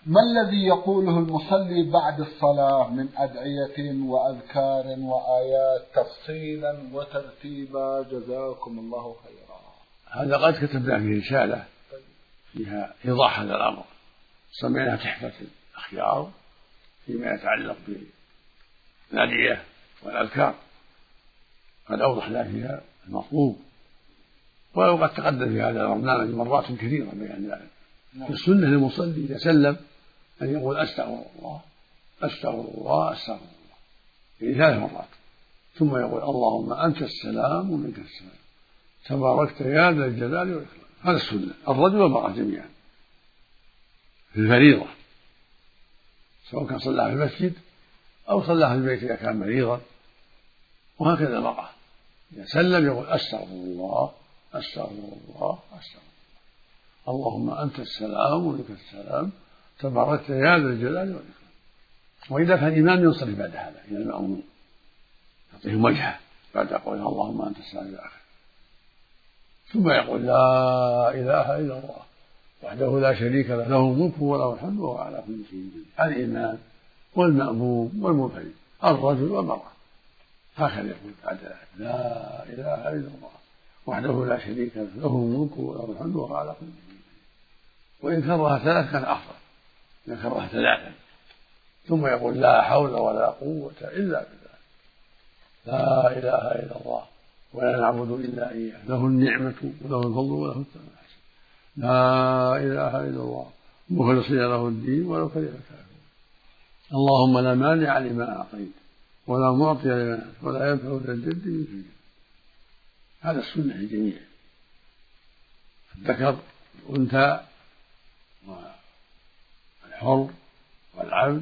ما الذي يقوله المصلي بعد الصلاة من أدعية وأذكار وآيات تفصيلا وترتيبا؟ جزاكم الله خيرا. هذا قد كتبنا فيه رسالة فيها إيضاح هذا الأمر، سميناها تحفة الأخيار فيما يتعلق بالأدعية والأذكار، قد أوضحنا فيها المطلوب، ولو قد تقدم في هذا البرنامج مرات كثيرة بيان ذلك. في السنة للمصلي إذا سلم أن يقول أستغفر الله أستغفر الله أستغفر الله يعني 3 مرات، ثم يقول اللهم أنت السلام ومنك السلام تباركت يا ذا الجلال والإكرام. هذا السنة، الرجل والمرأة جميعا في الفريضة، سواء كان صلى في المسجد أو صلى في البيت إذا كان مريضا. وهكذا المرأة إذا سلم يقول أستغفر الله أستغفر الله أستغفر الله اللهم أنت السلام ومنك السلام تباركت يا ذا الجلال والإكرام. وإذا كان الإمام ينصرف بعد هذا إلى المأمومين يعطيهم وجهه بعد قوله اللهم أنت السلام إلى آخره، ثم يقول لا إله إلا الله وحده لا شريك له له الملك وله الحمد وهو على كل شيء قدير. الإمام والمأموم والمنفرد الرجل والمرأة هكذا يقول بعد لا إله إلا الله وحده لا شريك له له الملك وله الحمد وهو على كل شيء. وإن كرها 3 كان أفضل، إن كرها 3 ثم يقول لا حول ولا قوة إلا بالله لا إله إلا الله ولا نعبد إلا إياه له النعمة وله الفضل وله الثناء الحسن لا إله إلا الله مخلصين له الدين ولو كره الكافرون اللهم لا مانع لما أعطيت ولا معطي لما نعطيت ولا ينفع ذا الجد منك الجد. هذا السنة للجميع، الذكر والأنثى والحر والعبد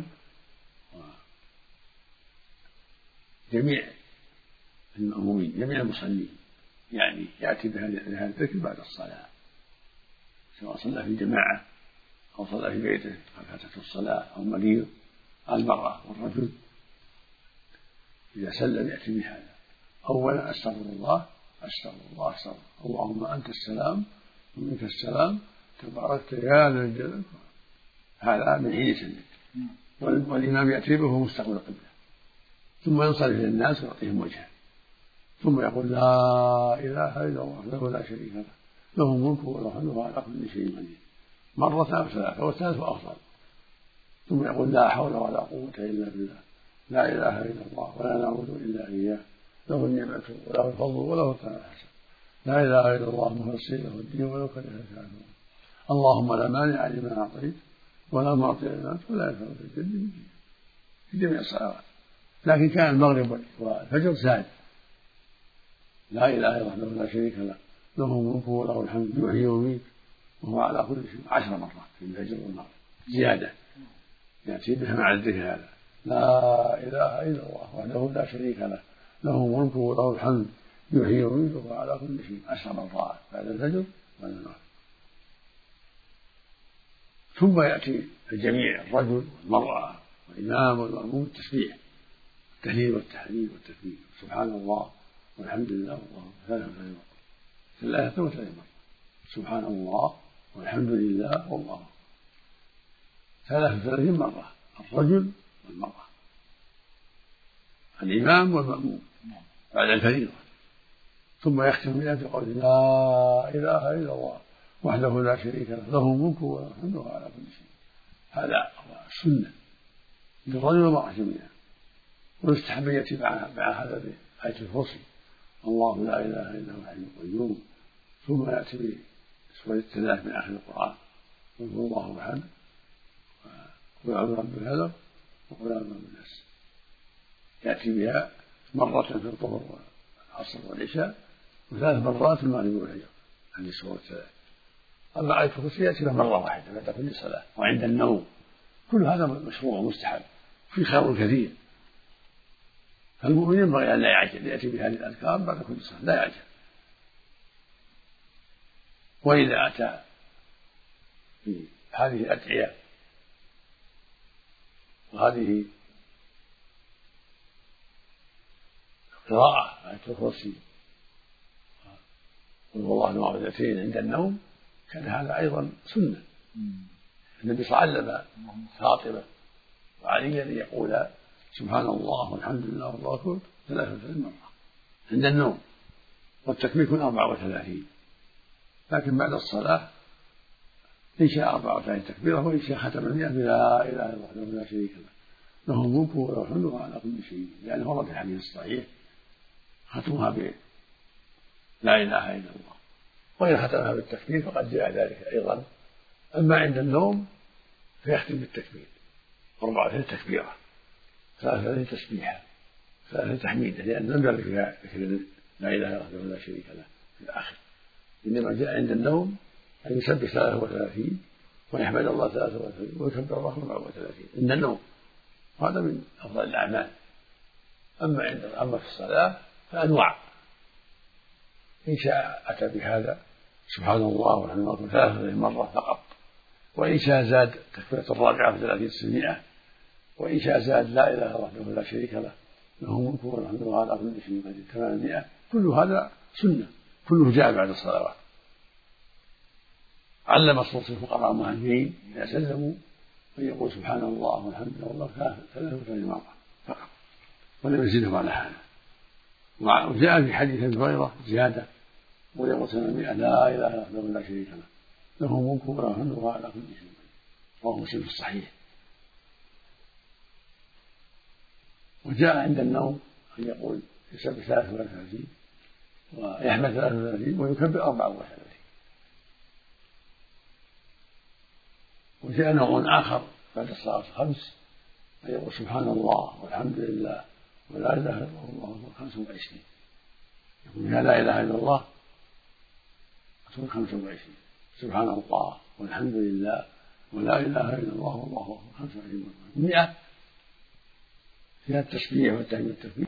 وجميع المأمومين جميع المصلين، يعني يأتي بهذا الذكر بعد الصلاة سواء صلى في جماعة أو صلى في بيته فاتته الصلاة أو مريض. المرأة والرجل إذا سلم يأتي بهذا أولا أستغفر الله أستغفر الله أستغفر اللهم أنت السلام ومنك السلام تباركت يا ذا الجلال. هذا من حين يسلم، والإمام يأتي به مستقبل القبلة، ثم ينصرف إلى الناس ويعطيهم وجهه، ثم يقول لا إله إلا الله له لا شريك له له الملك وله الحمد وهو على كل شيء قدير مرة أو 3 والثالث أفضل. ثم يقول لا حول ولا قوة إلا بالله لا إله إلا الله ولا نعبد إلا إياه له النعمة وله الفضل وله الثناء الحسن لا إله إلا الله مخلصين له الدين ولو كره الكافرون اللهم لا مانع لما أعطيت ولا معطي لما أعطيت ولا ينفع ذا الجد منك الجد في جميع الصلوات. لكن كان المغرب والفجر زاد لا إله إلا الله لا شريك له له الملك وله الحمد يحيي ويميت وهو على كل شيء 10 مرات في الفجر والمغرب زيادة يأتي بها مع الذكر هذا لا إله إلا الله وحده لا شريك له له الملك وله الحمد يحيي ويميت وهو على كل شيء 10 مرات بعد الفجر والمغرب. ثم يأتي الجميع الرجل والمرأة والإمام والمأموم التسبيح التهليل والتحليل والتكبير سبحان الله والحمد لله والله 3 مرات سبحان الله والحمد لله والله 33 مرة الرجل والمرأة الإمام والمأموم بعد الفريضة. ثم يختم بها بقول لا إله إلا الله وحده لا شريك له له الملك وله الحمد وهو على كل شيء. هذا السنة للرجل والمرأة جميعا. ويستحب أن يأتي مع هذا بآية الكرسي الله لا إله إلا هو الحي القيوم، ثم يأتي بسورة 3 من آخر القرآن قل هو الله أحد وقل أعوذ برب الفلق وقل أعوذ برب الناس، يأتي بها مرة في الظهر والعصر والعشاء و3 مرات في المغرب والفجر. هذه سورة 3. أما آية الكرسي يأتي بها مرة واحدة بعد كل صلاة وعند النوم. كل هذا مشروع ومستحب في خير كثير، فالمؤمن ينبغي أن لا يعجل يأتي بهذه الأذكار بعد كل صلاة لا يعجل. وإذا أتى بهذه الأدعية وهذه قراءة آية الكرسي قل هو الله معوذتين عند النوم كان هذا أيضا سنة النبي صلى الله عليه وسلم علم فاطمة وعليا أن يقول سبحان الله والحمد لله والله أكبر 33 مرة عند النوم، والتكبير يكون 34. لكن بعد الصلاة إن شاء 34 تكبيرة، وإن شاء ختم 100 بلا إله إلا الله وحده لا شريك له له الملك وله الحمد وهو على كل شيء، لأنه ورد في الحديث الصحيح ختمها ب لا إله إلا الله، وإن ختمها بالتكبير فقد جاء ذلك أيضا. أما عند النوم فيختم بالتكبير 34 تكبيرة، 33 تسبيحة، 33 تحميدة، لأن لم يرد فيها ذكر لا إله إلا الله ولا شريك له في الآخر، إنما جاء عند النوم أن يسبح 33 ويحمد الله 33 ويكبر الله 34 عند النوم، وهذا من أفضل الأعمال. أما في الصلاة فأنواع، إن شاء أتى بهذا سبحان الله والحمد لله 33 مرة فقط، وإن شاء زاد تكبيرة الرابعة 30 تسمية، وإن شاء زاد لا إله إلا الله وحده لا شريك له له الملك وله الحمد وهو على كل شيء قدير 800. كل هذا سنة، كله جاء بعد الصلوات. علم الرسول الفقراء المهاجرين إذا سلموا أن يقول سبحان الله والحمد لله والله 33 مرة فقط، ولم يزدهم على هذا. وجاء في حديث ابي هريرة زيادة ويقول 800 لا إله إلا الله وحده لا شريك له له الملك وله الحمد وهو على كل شيء قدير، رواه مسلم في الصحيح. وجاء عند النوم أن يقول يسبح 33 ويحمد 33 ويكبر 34. وجاء نوع آخر بعد الصلاة الخمس أن يقول سبحان الله والحمد لله ولا إله إلا الله 25، يقول لا إله إلا الله 25، سبحان الله والحمد لله ولا إله إلا الله والله أكبر 25 مرة، 100 فيها التسبيح والتهليل والتكبير.